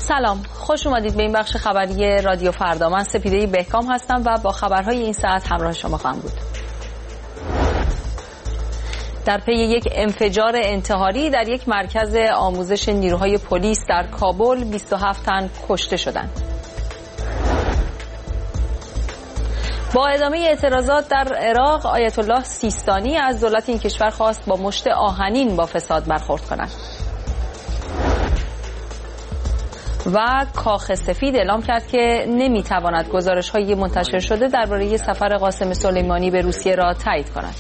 سلام، خوش اومدید به این بخش خبری رادیو فردا. من سپیده بهکام هستم و با خبرهای این ساعت همراه شما خواهم بود. در پی یک انفجار انتحاری در یک مرکز آموزش نیروهای پلیس در کابل 27 تن کشته شدند. با ادامه اعتراضات در عراق، آیت الله سیستانی از دولت این کشور خواست با مشت آهنین با فساد برخورد کنند. و کاخ سفید اعلام کرد که نمیتواند گزارش‌های منتشر شده درباره سفر قاسم سلیمانی به روسیه را تایید کند.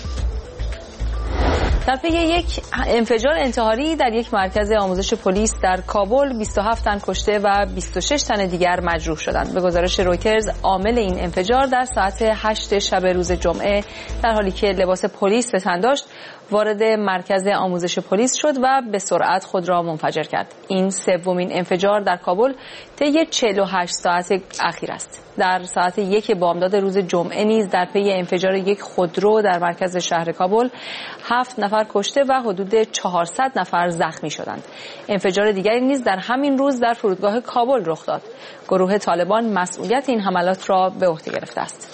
در پی یک انفجار انتحاری در یک مرکز آموزش پلیس در کابل 27 تن کشته و 26 تن دیگر مجروح شدند. به گزارش رویترز، عامل این انفجار در ساعت 8 شب روز جمعه در حالی که لباس پلیس به تن داشت وارد مرکز آموزش پلیس شد و به سرعت خود را منفجر کرد. این سومین انفجار در کابل طی 48 ساعت اخیر است. در ساعت 1 بامداد روز جمعه نیز در پی انفجار یک خودرو در مرکز شهر کابل 7 نفر کشته و حدود 400 نفر زخمی شدند. انفجار دیگری نیز در همین روز در فرودگاه کابل رخ داد. گروه طالبان مسئولیت این حملات را به عهده گرفته است.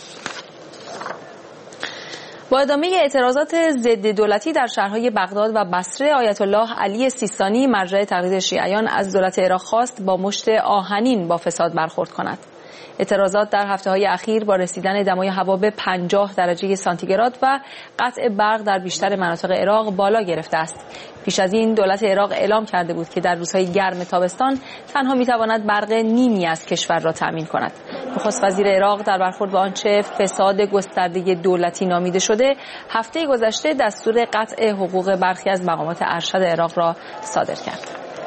با ادامه اعتراضات ضد دولتی در شهرهای بغداد و بصره، آیت الله علی سیستانی مرجع تقلید شیعیان از دولت عراق خواست با مشت آهنین با فساد برخورد کند. اعتراضات در هفته‌های اخیر با رسیدن دمای هوا به 50 درجه سانتیگراد و قطع برق در بیشتر مناطق عراق بالا گرفته است. پیش از این دولت عراق اعلام کرده بود که در روزهای گرم تابستان تنها میتواند برق نیمی از کشور را تامین کند. نخست وزیر عراق در برخورد با آنچه فساد گسترده دولتی نامیده شده، هفته گذشته دستور قطع حقوق برخی از مقامات ارشد عراق را صادر کرد.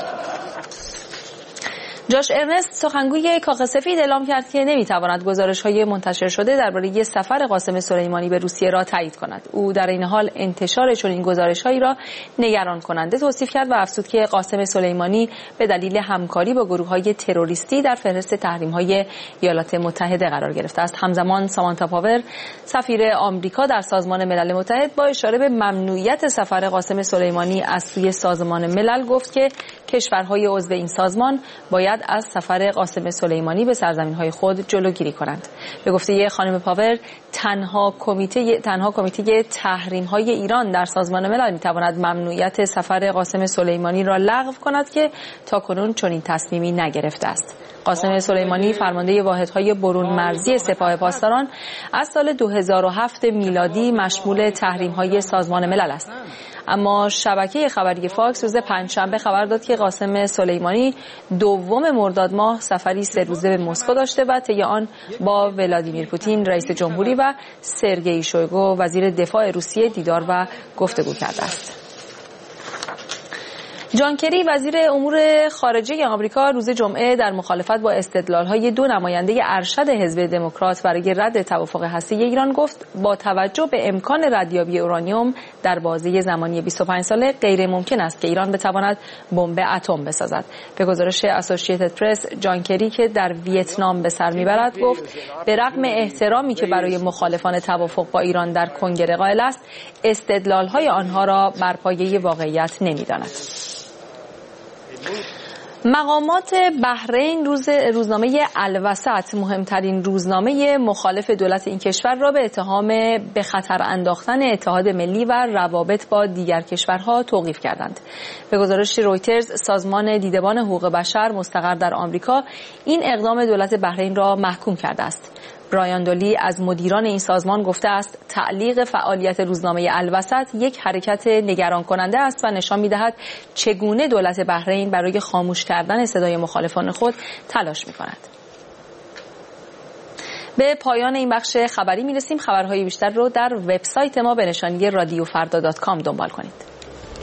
جاش ارنست، سخنگوی کاخ سفید، اعلام کرد که نمیتواند گزارش‌های منتشر شده درباره سفر قاسم سلیمانی به روسیه را تایید کند. او در این حال انتشار چنین گزارش‌هایی را نگران کننده توصیف کرد و افزود که قاسم سلیمانی به دلیل همکاری با گروه‌های تروریستی در فهرست تحریم‌های ایالات متحده قرار گرفته است. همزمان سامانتا پاور، سفیر آمریکا در سازمان ملل متحد، با اشاره به ممنوعیت سفر قاسم سلیمانی از سوی سازمان ملل گفت که کشورهای عضو این سازمان باید از سفر قاسم سلیمانی به سرزمین‌های خود جلوگیری کنند. به گفته خانم پاور، تنها کمیته تحریم‌های ایران در سازمان ملل می‌تواند ممنوعیت سفر قاسم سلیمانی را لغو کند که تاکنون چنین تصمیمی نگرفته است. قاسم سلیمانی فرمانده واحدهای برون مرزی سپاه پاسداران از سال 2007 میلادی مشمول تحریم‌های سازمان ملل است. اما شبکه خبری فاکس روز پنجشنبه خبر داد که قاسم سلیمانی 2 مرداد ماه سفری 3 روزه به مسکو داشته و طی آن با ولادیمیر پوتین رئیس جمهوری و سرگئی شویگو وزیر دفاع روسیه دیدار و گفتگو کرده است. جان کری، وزیر امور خارجه آمریکا، روز جمعه در مخالفت با استدلال‌های 2 نماینده ارشد حزب دموکرات برای رد توافق هسته‌ای ایران گفت با توجه به امکان ردیابی اورانیوم در بازه زمانی 25 ساله غیر ممکن است که ایران بتواند بمب اتم بسازد. به گزارش اسوسییتد پرس، جان کری که در ویتنام به سر میبرد گفت به رغم احترامی که برای مخالفان توافق با ایران در کنگره قائل است، استدلال‌های آنها را بر پایه واقعیت نمی‌داند. مقامات بحرین روزنامه الوسط، مهمترین روزنامه مخالف دولت این کشور را به اتهام به خطر انداختن اتحاد ملی و روابط با دیگر کشورها توقیف کردند. به گزارش رویترز، سازمان دیدبان حقوق بشر مستقر در آمریکا این اقدام دولت بحرین را محکوم کرده است. برایان دولی از مدیران این سازمان گفته است تعلیق فعالیت روزنامه الوسط یک حرکت نگران کننده است و نشان می‌دهد چگونه دولت بحرین برای خاموش کردن صدای مخالفان خود تلاش می‌کند. به پایان این بخش خبری می‌رسیم. خبرهای بیشتر رو در وبسایت ما به نشانی radiofarda.com دنبال کنید.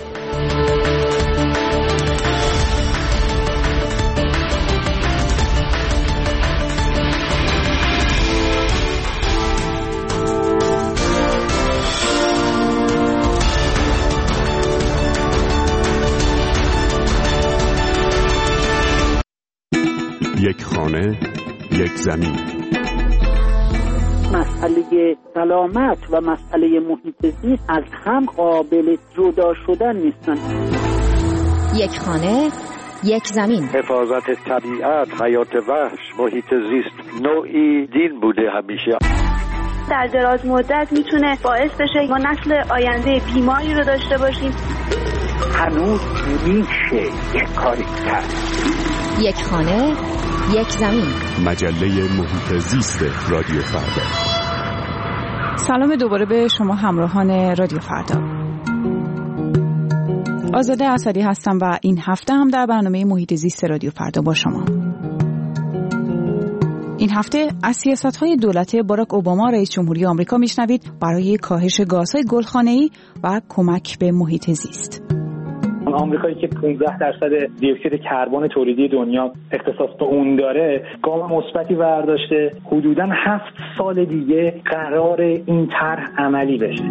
یک خانه، یک زمین. مسئله سلامت و مسئله محیط زیست از هم قابل جدا شدن نیستن. یک خانه، یک زمین. حفاظت طبیعت، حیات وحش، محیط زیست نوعی دین بوده همیشه. در دراز مدت میتونه باعث بشه ما نسل آینده بیماری رو داشته باشیم. هنوز میشه یک کاری کرد. یک خانه، یک زمین. مجله محیط زیست رادیو فردا. سلام دوباره به شما همراهان رادیو فردا. آزاده اسدی هستم و این هفته هم در برنامه محیط زیست رادیو فردا با شما. این هفته از سیاست‌های دولت باراک اوباما رئیس جمهوری آمریکا میشنوید برای کاهش گازهای گلخانه‌ای و کمک به محیط زیست. آمریکایی که 15% دیوکسید کربن تولیدی دنیا اختصاص به اون داره، گام مثبتی برداشته. حدوداً 7 سال دیگه قرار این طرح عملی بشه.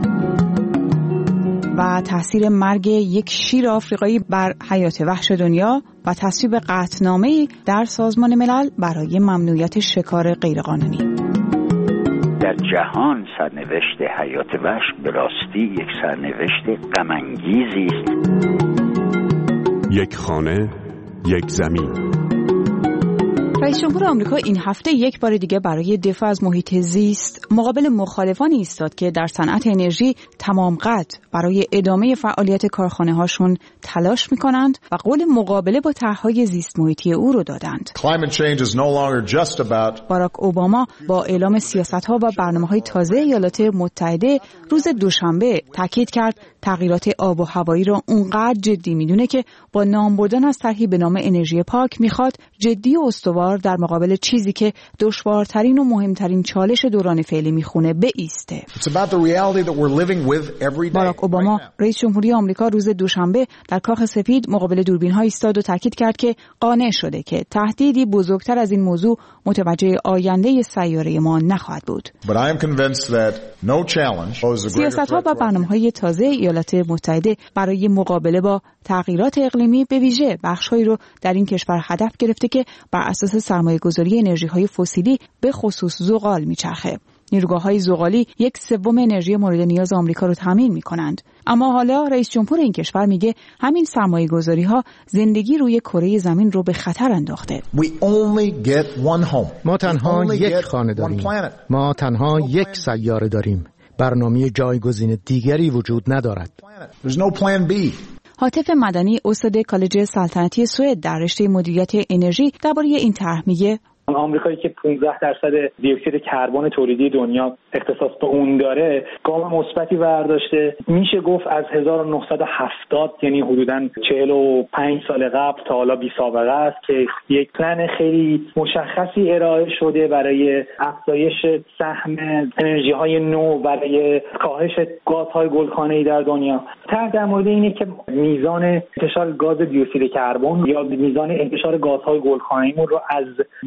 و تاثیر مرگ یک شیر آفریقایی بر حیات وحش دنیا و تصویب قطعنامه‌ای در سازمان ملل برای ممنوعیت شکار غیرقانونی. در جهان سرنوشت حیات وحش به راستی یک سرنوشت غم‌انگیزی است. یک خانه، یک زمین. رئیس جمهور آمریکا این هفته یک بار دیگه برای دفاع از محیط زیست مقابل مخالفانی ایستاد که در صنعت انرژی تمام قد برای ادامه فعالیت کارخانه هاشون تلاش میکنند و قول مقابله با طرحهای زیست محیطی او رو دادند. باراک اوباما با اعلام سیاست‌ها و برنامه‌های تازه ایالات متحده روز دوشنبه تاکید کرد تغییرات آب و هوایی رو اونقدر جدی میدونه که با نام بردن از طرحی به نام انرژی پاک میخواد جدی و استوار در مقابل چیزی که دشوارترین و مهمترین چالش دوران فعلی میخونه بایسته. باراک اوباما رئیس جمهوری آمریکا روز دوشنبه در کاخ سفید مقابل دوربین‌ها ایستاد و تاکید کرد که قانع شده که تهدیدی بزرگتر از این موضوع متوجه آینده سیاره ما نخواهد بود. سیاست‌ها و برنامه‌های تازه ایالات متحده برای مقابله با تغییرات اقلیمی به ویژه بخش‌هایی رو در این کشور هدف گرفته که بر اساس سرمایه‌گذاری انرژی‌های فسیلی به خصوص زغال میچرخه. نیروگاه‌های زغالی 1/3 انرژی مورد نیاز آمریکا رو تامین می‌کنند. اما حالا رئیس جمهور این کشور میگه همین سرمایه‌گذاری‌ها زندگی روی کره زمین رو به خطر انداخته. ما تنها یک خانه داریم. ما تنها یک سیاره داریم. برنامه جایگزین دیگری وجود ندارد. هاتف مدنی استاد کالج سلطنتی سوئد در رشته مدیریت انرژی درباره این طرح میگه آمریکایی که 15% دیوکسید کربن تولیدی دنیا اختصاص به اون داره، گام مثبتی برداشته. میشه گفت از 1970 یعنی حدوداً 45 سال قبل تا حالا بی سابقه است که یک پلن خیلی مشخصی ارائه شده برای افزایش سهم انرژی‌های نو برای کاهش گازهای گلخانه‌ای در دنیا. در مورد اینه که میزان انتشار گاز دیوکسید کربن یا میزان انتشار گازهای گلخانه‌ایمون رو از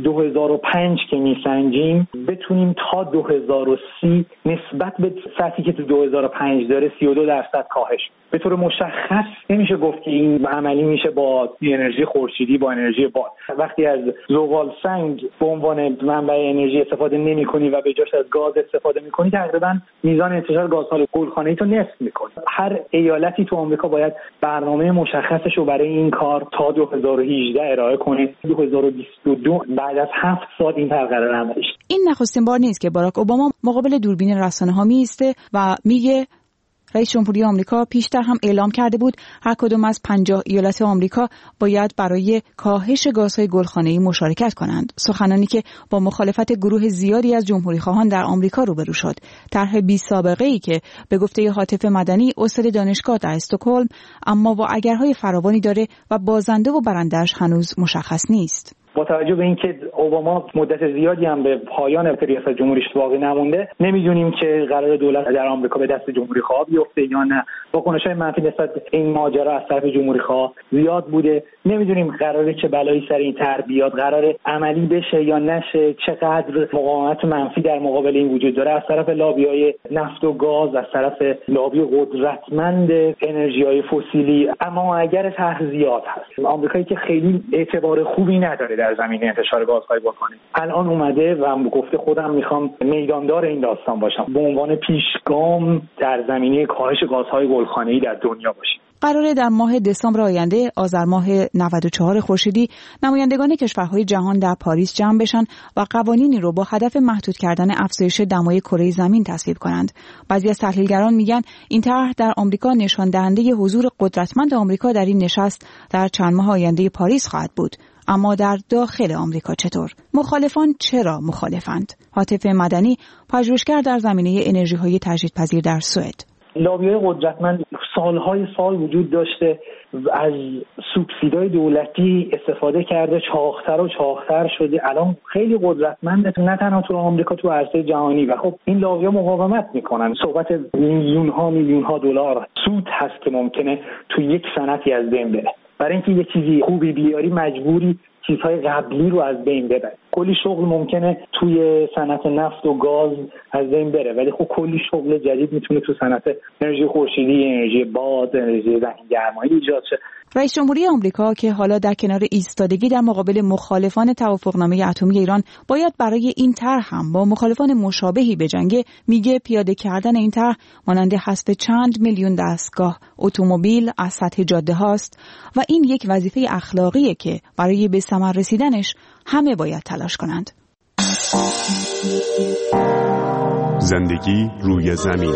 2005 که میسنجیم بتونیم تا 2030 نسبت به سطحی که تو 2005 داره 32% کاهش. به طور مشخص نمیشه گفت که این عملی میشه با انرژی خورشیدی، با انرژی باد. وقتی از زغال سنگ به عنوان منبع انرژی استفاده نمی‌کنی و به جاش از گاز استفاده می‌کنی، تقریبا میزان انتشار گازهای گلخانه‌ای تو نصف می‌کنی. هر ایالتی تو آمریکا باید برنامه مشخصش رو برای این کار تا 2018 ارائه کنه. 2022 بعد از 7 سال این طرح قرار عملی شه. این نخستین بار نیست که باراک اوباما مقابل دوربین رسانه‌ها میسته و میگه رئیس جمهوری آمریکا پیشتر هم اعلام کرده بود هر کدوم از 50 ایالت آمریکا باید برای کاهش گازهای گلخانه‌ای مشارکت کنند. سخنانی که با مخالفت گروه زیادی از جمهوری‌خواهان در آمریکا روبرو شد. طرح بی سابقه‌ای که به گفته هاتف مدنی استاد دانشگاه در استکهلم اما با اگرهای فراوانی داره و بازنده و برنده‌اش هنوز مشخص نیست. با توجه به اینکه اوباما مدت زیادی هم به پایان ریاست جمهوریش باقی نمونده، نمیدونیم که قرار دولت در آمریکا به دست جمهوری‌خواه بیفته یا نه. واکنش‌های منفی نسبت به این ماجرا از طرف جمهوری‌خواه زیاد بوده. نمیدونیم قراره چه بلایی سر این طرح بیاد، قراره عملی بشه یا نشه، چقدر مقاومت منفی در مقابل این وجود داره از طرف لابی‌های نفت و گاز، از طرف لابی قدرتمند انرژی‌های فسیلی. اما اگر طرح زیاد هست، آمریکایی که خیلی اعتبار خوبی نداره در زمینه انتشار گازهای گلخانه‌ای، الان اومده و گفته خودم میخوام میداندار این داستان باشم، به عنوان پیشگام در زمینه کاهش گازهای گلخانه‌ای در دنیا باشیم. قراره در ماه دسامبر آینده آذر ماه 94 خورشیدی نمایندگان کشورهای جهان در پاریس جمع بشن و قوانینی رو با هدف محدود کردن افزایش دمای کره زمین تصویب کنند. بعضی از تحلیلگران میگن این طرح در آمریکا نشان دهنده حضور قدرتمند آمریکا در این نشست در چند ماه آینده پاریس خواهد بود. اما در داخل آمریکا چطور؟ مخالفان چرا مخالفند؟ عاطف مدنی، پژوهشگر در زمینه انرژی‌های تجدیدپذیر در سوئد. لابی‌های قدرتمند سالهای سال وجود داشته، از سوبسیدهای دولتی استفاده کرده، چاق‌تر و چاق‌تر شده، الان خیلی قدرتمنده نه تنها تو آمریکا، تو عرصه جهانی. و خب این لابی‌ها مقاومت میکنن. صحبت میلیون‌ها دلار سود هست که ممکنه تو یک صنعتی از بین بره. برای اینکه یه چیزی خوبی بیاری مجبوری چیزهای قبلی رو از بین ببری. کلی شغل ممکنه توی صنعت نفت و گاز از بین بره، ولی خب کلی شغل جدید میتونه تو صنعت انرژی خورشیدی، انرژی باد، انرژی گرمایی ایجاد شه. رئیس جمهوری آمریکا که حالا در کنار ایستادگی در مقابل مخالفان توافقنامه اتمی ایران باید برای این طرح هم با مخالفان مشابهی بجنگه، میگه پیاده کردن این طرح مانند حذف چند میلیون دستگاه اتومبیل از سطح جاده هاست و این یک وظیفه اخلاقیه که برای به ثمر رسیدنش همه باید تلاش کنند. زندگی روی زمین.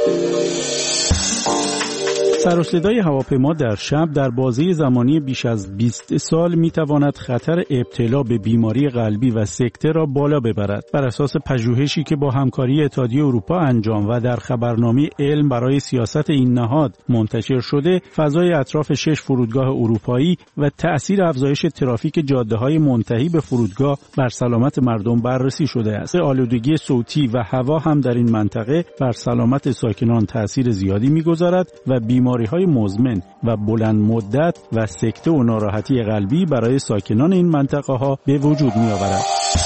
سر و صدای هواپیما در شب در بازه زمانی بیش از 20 سال میتواند خطر ابتلا به بیماری قلبی و سکته را بالا ببرد. بر اساس پژوهشی که با همکاری اتحادیه اروپا انجام و در خبرنامه علم برای سیاست این نهاد منتشر شده، فضای اطراف 6 فرودگاه اروپایی و تأثیر افزایش ترافیک جاده‌های منتهی به فرودگاه بر سلامت مردم بررسی شده است. آلودگی صوتی و هوا هم در این منطقه بر سلامت ساکنان تأثیر زیادی می‌گذارد و بیماری‌های مزمن و بلند مدت و سکته و ناراحتی قلبی برای ساکنان این منطقه‌ها به وجود می‌آورد.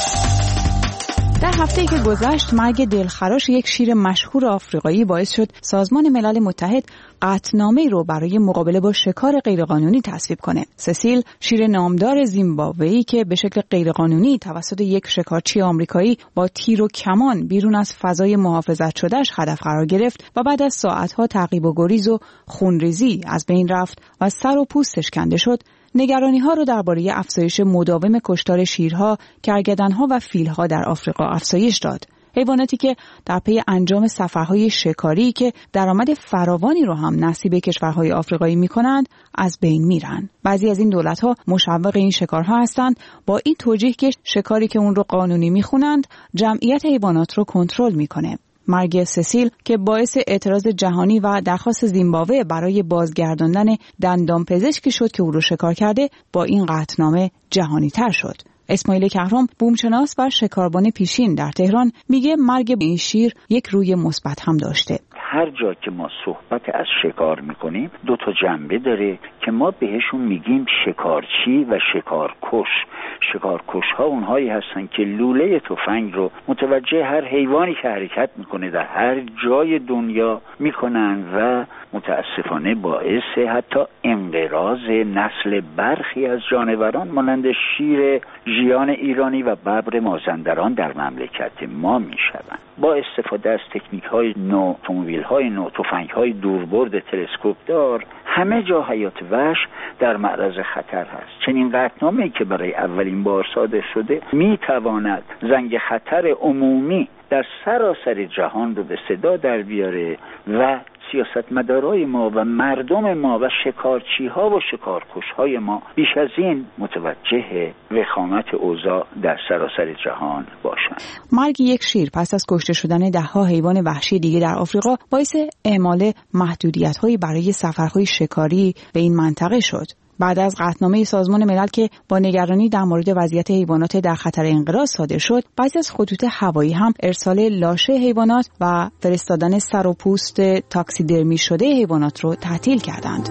در هفته‌ای که گذشت مرگ دلخراش یک شیر مشهور آفریقایی باعث شد سازمان ملل متحد قطعنامه‌ای رو برای مقابله با شکار غیرقانونی تصویب کنه. سسیل، شیر نامدار زیمبابویی که به شکل غیرقانونی توسط یک شکارچی آمریکایی با تیر و کمان بیرون از فضای محافظت شده‌اش هدف قرار گرفت و بعد از ساعت‌ها تعقیب و گریز و خونریزی از بین رفت و سر و پوستش کنده شد، نگرانی‌ها رو درباره افزایش مداوم کشتار شیرها، کرگدن‌ها و فیل‌ها در آفریقا افزایش داد. حیواناتی که در پی انجام سفرهای شکاری که درآمد فراوانی رو هم نصیب کشورهای آفریقایی می‌کنند، از بین میرن. بعضی از این دولت‌ها مشوق این شکارها هستند با این توجیه که شکاری که اون رو قانونی می‌خونند، جمعیت حیوانات رو کنترل می‌کنه. مرگ سسیل که باعث اعتراض جهانی و درخواست زیمبابوه برای بازگرداندن دندانپزشکی شد که او رو شکار کرده، با این قطعنامه جهانی تر شد. اسماعیل کهرام، بومشناس و شکاربان پیشین در تهران، میگه مرگ این شیر یک روی مثبت هم داشته. هر جا که ما صحبت از شکار میکنیم 2 جنبه داره که ما بهشون میگیم شکارچی و شکارکش. شکارکش ها اونهایی هستن که لوله تفنگ رو متوجه هر حیوانی که حرکت میکنه در هر جای دنیا میکنن و متاسفانه باعث حتی انقراض نسل برخی از جانوران مانند شیر ژیان ایرانی و ببر مازندران در مملکت ما میشوند. با استفاده از تکنیک های نو، اتومبیل های نو، تفنگ های دوربرد تلسکوپ دار، همه جا حیات وحش در معرض خطر هست. چنین قطعنامه‌ای که برای اولین بار صادر شده میتواند زنگ خطر عمومی در سراسر جهان رو به صدا در بیاره و سیاستمدارای ما و مردم ما و شکارچی‌ها و شکارکش‌های ما بیش از این متوجه وخامت اوضاع در سراسر جهان باشند. مرگ یک شیر پس از کشته شدن 10 حیوان وحشی دیگه در آفریقا باعث اعمال محدودیت‌هایی برای سفرهای شکاری به این منطقه شد. بعد از قطعنامه سازمان ملل که با نگرانی در مورد وضعیت حیوانات در خطر انقراض صادر شد، بعضی از خطوط هوایی هم ارسال لاشه حیوانات و فرستادن سر و پوست تاکسیدرمی شده حیوانات رو تعطیل کردند.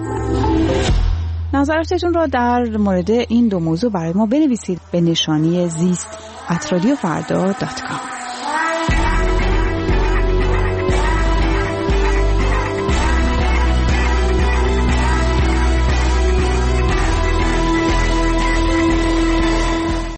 نظراتتون را در مورد این 2 موضوع برای ما بنویسید به نشانی زیست@radiofarda.com.